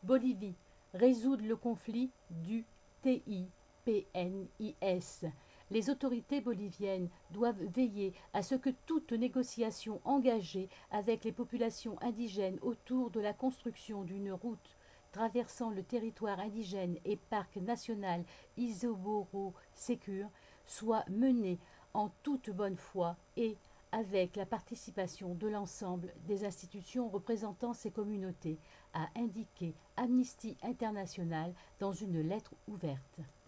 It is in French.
Bolivie. Résoudre le conflit du TIPNIS. Les autorités boliviennes doivent veiller à ce que toute négociation engagée avec les populations indigènes autour de la construction d'une route traversant le territoire indigène et parc national Isoboro-Sécur soit menée en toute bonne foi et avec la participation de l'ensemble des institutions représentant ces communautés, a indiqué Amnesty International dans une lettre ouverte.